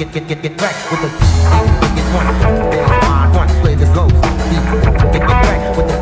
get back with the get one. There's one. Play this low. Get back with the